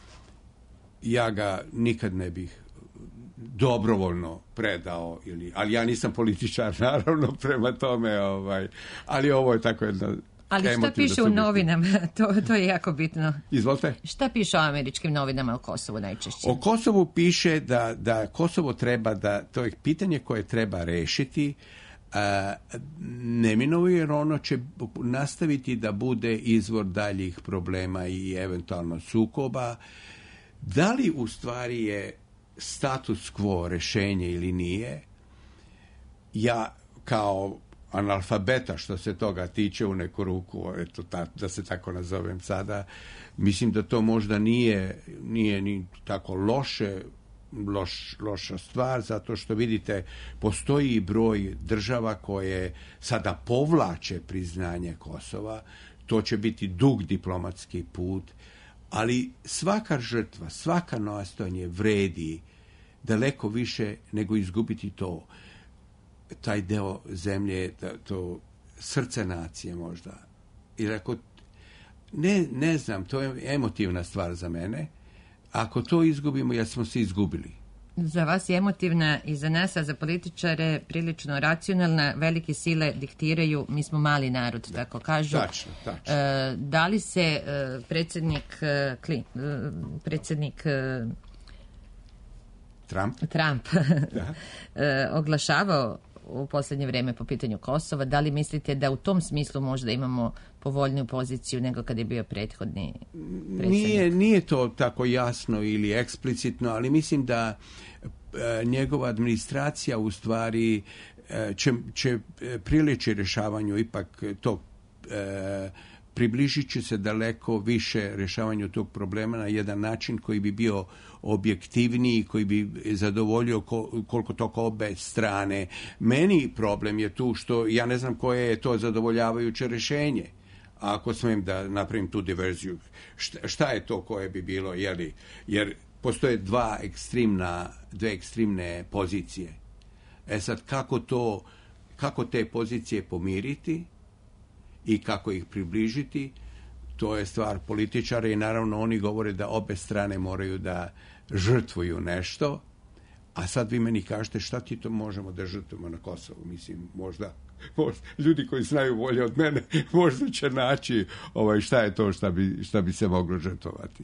ja ga nikad ne bih dobrovoljno predao, ili, ali ja nisam političar, naravno, prema tome, ovaj, ali ovo je tako jedna... Ali šta piše u novinama? To, to je jako bitno. Izvolite. Šta piše o američkim novinama o Kosovu najčešće? O Kosovu piše da, da Kosovo treba da, to je pitanje koje treba rešiti, a, neminovno, jer ono će nastaviti da bude izvor daljih problema i eventualno sukoba. Da li u stvari je status quo rešenje ili nije? Ja kao analfabeta što se toga tiče u neku ruku, eto, ta, da se tako nazovem sada, mislim da to možda nije, nije ni tako loše, loš, loša stvar, zato što vidite, postoji broj država koje sada povlače priznanje Kosova, to će biti dug diplomatski put, ali svaka žrtva, svaka nastojanje vredi daleko više nego izgubiti to. Taj deo zemlje, to srce nacije možda. I ako, ne, ne znam, to je emotivna stvar za mene. Ako to izgubimo, ja smo se izgubili. Za vas je emotivna i za nas, a za političare prilično racionalna. Velike sile diktiraju, mi smo mali narod, da. Tako kažu. Tačno, tačno. E, da li se e, predsjednik e, Kli, e, predsjednik e, Trump, Trump e, oglašavao u posljednje vrijeme po pitanju Kosova, da li mislite da u tom smislu možda imamo povoljniju poziciju nego kad je bio prethodni predsjednik? Nije, nije to tako jasno ili eksplicitno, ali mislim da e, njegova administracija u stvari e, će, će prileći rješavanju ipak tog e, približit će se daleko više rješavanju tog problema na jedan način koji bi bio objektivniji, koji bi zadovoljio koliko toliko obe strane. Meni problem je tu što ja ne znam koje je to zadovoljavajuće rješenje. A ako smijem da napravim tu diverziju, šta, šta je to koje bi bilo, jeli? Jer postoje dva ekstremna, dve ekstremne pozicije. E sad, kako to, kako te pozicije pomiriti i kako ih približiti, to je stvar političara i naravno oni govore da obe strane moraju da žrtvuju nešto, a sad vi meni kažete šta ti to možemo da žrtvujemo na Kosovu, mislim, možda ljudi koji znaju bolje od mene možda će naći ovaj, šta je to šta bi, šta bi se moglo žrtvovati.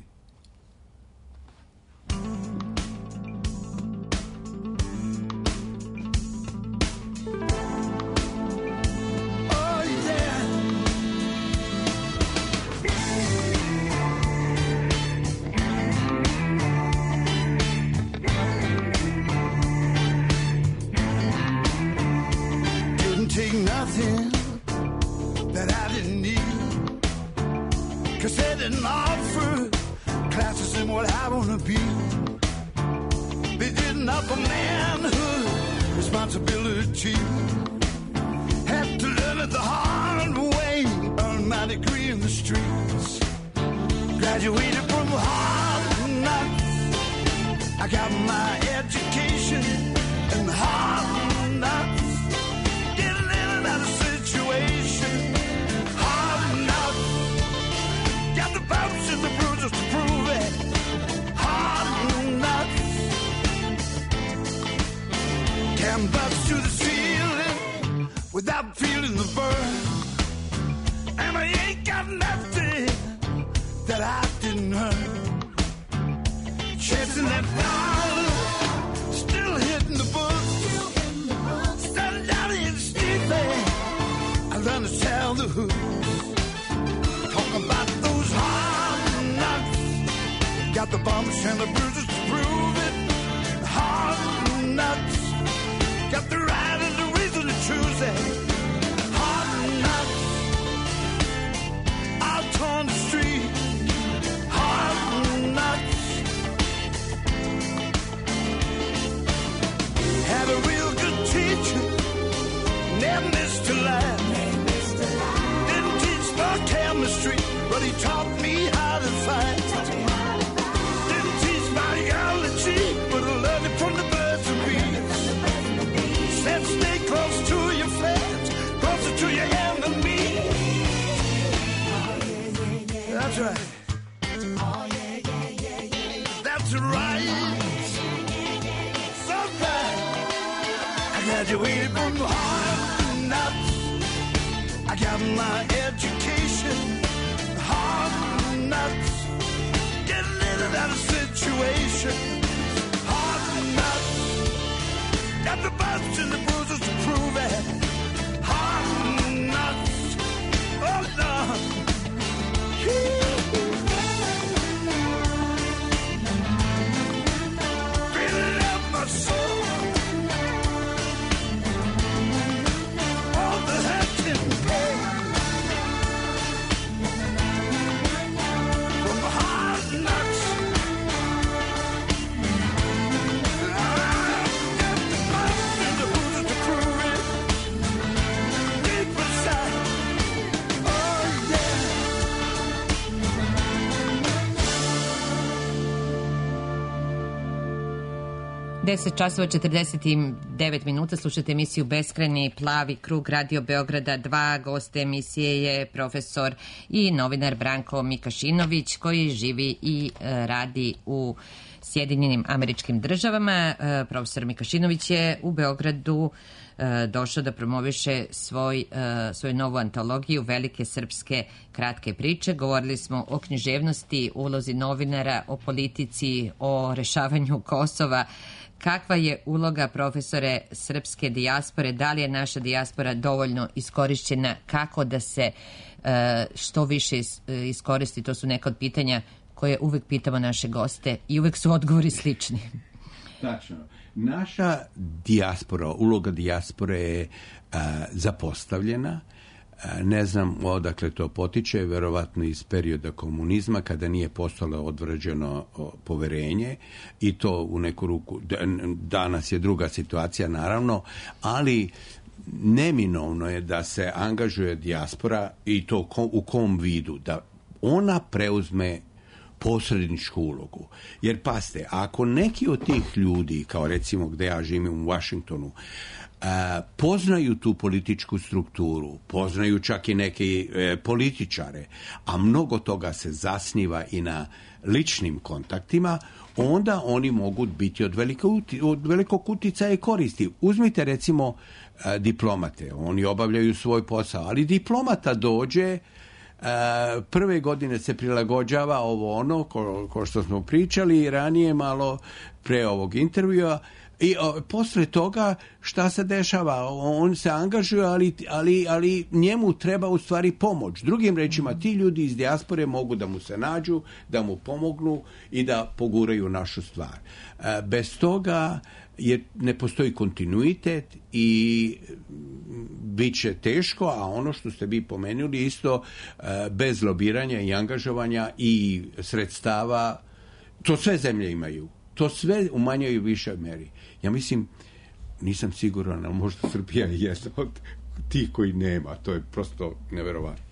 deset časova četrdeset devet minuta, slušate emisiju Beskrajni plavi krug Radio Beograda dva. Gost emisije je profesor i novinar Branko Mikašinović, koji živi i radi u Sjedinjenim Američkim Državama. Profesor Mikašinović je u Beogradu došao da promoviše svoj, svoju novu antologiju Velike srpske kratke priče. Govorili smo o književnosti, ulozi novinara, o politici, o rešavanju Kosova. Kakva je uloga, profesore, srpske dijaspore? Da li je naša dijaspora dovoljno iskorišćena? Kako da se što više iskoristi? To su neka od pitanja koje uvek pitamo naše goste i uvek su odgovori slični. Tačno. Naša dijaspora, uloga dijaspore je a, zapostavljena. A, ne znam odakle to potiče, verovatno iz perioda komunizma, kada nije postalo odvrađeno poverenje, i to u neku ruku, danas je druga situacija naravno, ali neminovno je da se angažuje dijaspora, i to kom, u kom vidu, da ona preuzme posredničku ulogu. Jer paste, ako neki od tih ljudi, kao recimo gde ja živim u Washingtonu, a, poznaju tu političku strukturu, poznaju čak i neke e, političare, a mnogo toga se zasniva i na ličnim kontaktima, onda oni mogu biti od, od velikog uticaja i koristi. Uzmite recimo a, diplomate, oni obavljaju svoj posao, ali diplomata dođe, a, prve godine se prilagođava ovo ono, ko, ko što smo pričali ranije malo pre ovog intervjua, i o, posle toga šta se dešava? On se angažuje, ali, ali, ali njemu treba u stvari pomoć. Drugim rečima, ti ljudi iz dijaspore mogu da mu se nađu, da mu pomognu i da poguraju našu stvar. E, bez toga je, ne postoji kontinuitet i bit će teško, a ono što ste vi pomenuli isto, e, bez lobiranja i angažovanja i sredstava, to sve zemlje imaju. To sve u manjoj i višoj meri. Ja mislim, nisam siguran, ali možda Srbija je jedna od tih koji nema. To je prosto neverovatno.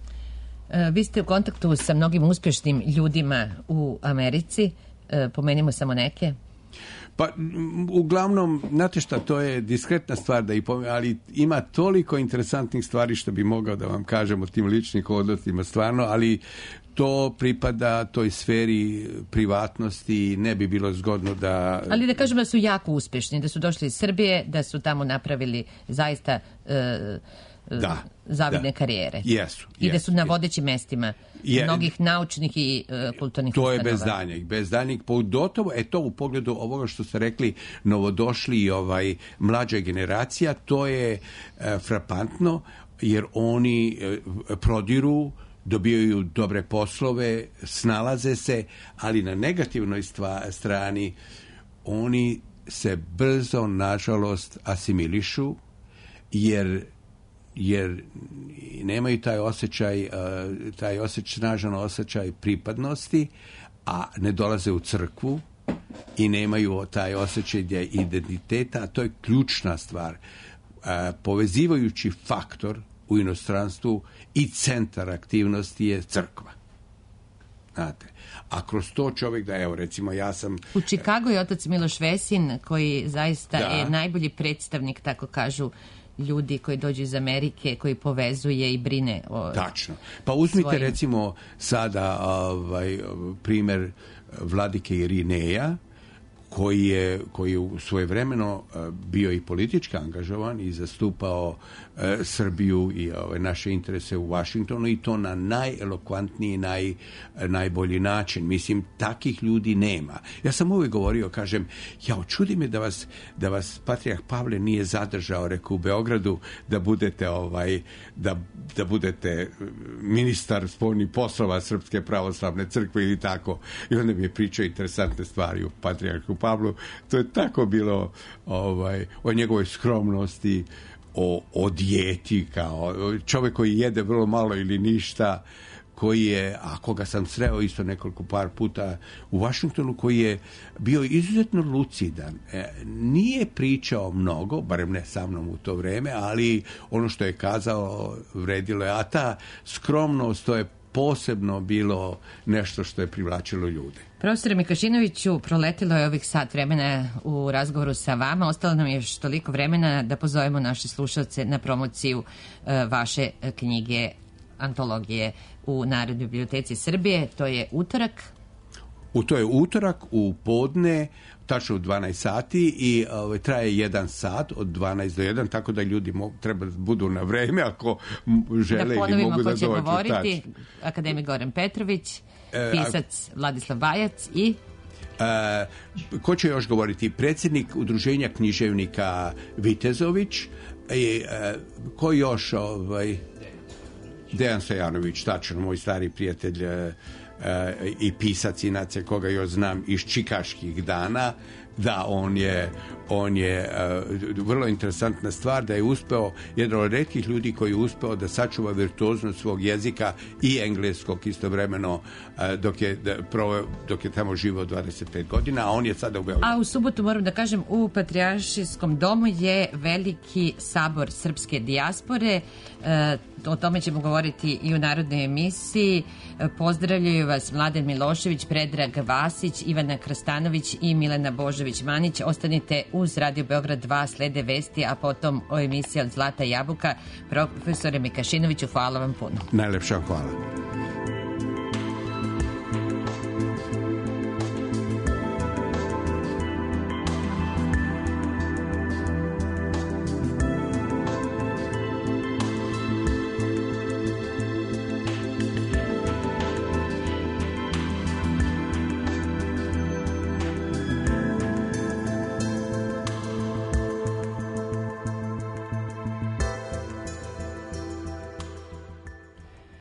E, vi ste u kontaktu sa mnogim uspješnim ljudima u Americi. E, pomenimo samo neke. Pa, uglavnom, znate šta, to je diskretna stvar da i pomenem, ali ima toliko interesantnih stvari što bi mogao da vam kažem o tim ličnim odnosima stvarno, ali to pripada toj sferi privatnosti, ne bi bilo zgodno da... Ali da kažem da su jako uspješni, da su došli iz Srbije, da su tamo napravili zaista e, da, zavidne da. karijere. Jesu. I jesu, da su na jesu. vodećim mestima Je, mnogih naučnih i e, kulturnih to ustanova. Je bez danjeg, bez danjeg. Pogotovo, e to u pogledu ovoga što ste rekli, novodošli i ovaj, mlađa generacija, to je e, frapantno, jer oni e, prodiru, dobijaju dobre poslove, snalaze se, ali na negativnoj stva, strani oni se brzo, nažalost, asimilišu, jer, jer nemaju taj osjećaj, taj osjećaj, snažan osjećaj pripadnosti, a ne dolaze u crkvu i nemaju taj osjećaj identiteta, a to je ključna stvar. Povezivajući faktor u inostranstvu i centar aktivnosti je crkva. Znate, a kroz to čovjek da, evo, recimo, ja sam... U Čikagu je otac Miloš Vesin, koji zaista da. je najbolji predstavnik, tako kažu ljudi koji dođu iz Amerike, koji povezuje i brine o... Tačno. Pa uzmite, svojim... recimo, sada ovaj, primjer vladike Irineja, koji je, koji je svojevremeno bio i politički angažovan i zastupao e, Srbiju i ove naše interese u Washingtonu, i to na najelokvantniji, naj, najbolji način. Mislim, takih ljudi nema. Ja sam uvijek govorio, kažem, ja, čudi me da vas, da vas Patrijarh Pavle nije zadržao, rekao, u Beogradu, da budete ovaj, da, da budete ministar spoljnih poslova Srpske pravoslavne crkve ili tako. I onda mi je pričao interesantne stvari o Patrijarhu Pavlu. To je tako bilo, ovaj, o njegovoj skromnosti, o, o dijeti, kao čovjek koji jede vrlo malo ili ništa, koji je, a koga sam sreo isto nekoliko par puta u Washingtonu, koji je bio izuzetno lucidan. E, nije pričao mnogo, barem ne sa mnom u to vreme, ali ono što je kazao vredilo je, a ta skromnost, to je posebno bilo nešto što je privlačilo ljude. Profesore Mikašinoviću, proletilo je ovih sat vremena u razgovoru sa vama. Ostalo nam je još toliko vremena da pozovemo naše slušalce na promociju e, vaše knjige, antologije u Narodnoj biblioteci Srbije. To je utorak. U to je utorak u podne, tačno u dvanaest sati, i ovaj, traje jedan sat od dvanaest do jedan, tako da ljudi mogu, treba budu na vreme ako žele ili mogu da dođu. Da ponovimo ko će govoriti. Tač. Akademik Goran Petrović, pisac Vladislav Bajac i... E, ko će još govoriti? Predsjednik Udruženja književnika Vitezović i e, ko još? Ovaj, Dejan Stojanović, tačno, moj stari prijatelj e, i pisac inače, koga još znam iz čikaških dana, Da, on je, on je uh, vrlo interesantna stvar da je uspeo, jedan od retkih ljudi koji je uspeo da sačuva virtuoznost svog jezika i engleskog istovremeno uh, dok, je, da, proveo, dok je tamo živao dvadeset pet godina, a on je sada u Beogradu. A u subotu, moram da kažem, u Patrijaršijskom domu je veliki sabor srpske dijaspore. E, o tome ćemo govoriti i u narodnoj emisiji. E, pozdravljaju vas Mladen Milošević, Predrag Vasić, Ivana Krstanović i Milena Božović-Manić. Ostanite uz Radio Beograd dva, slede vesti, a potom o emisiji od Zlata Jabuka. Profesore Mikašinoviću, hvala vam puno. Najlepša hvala.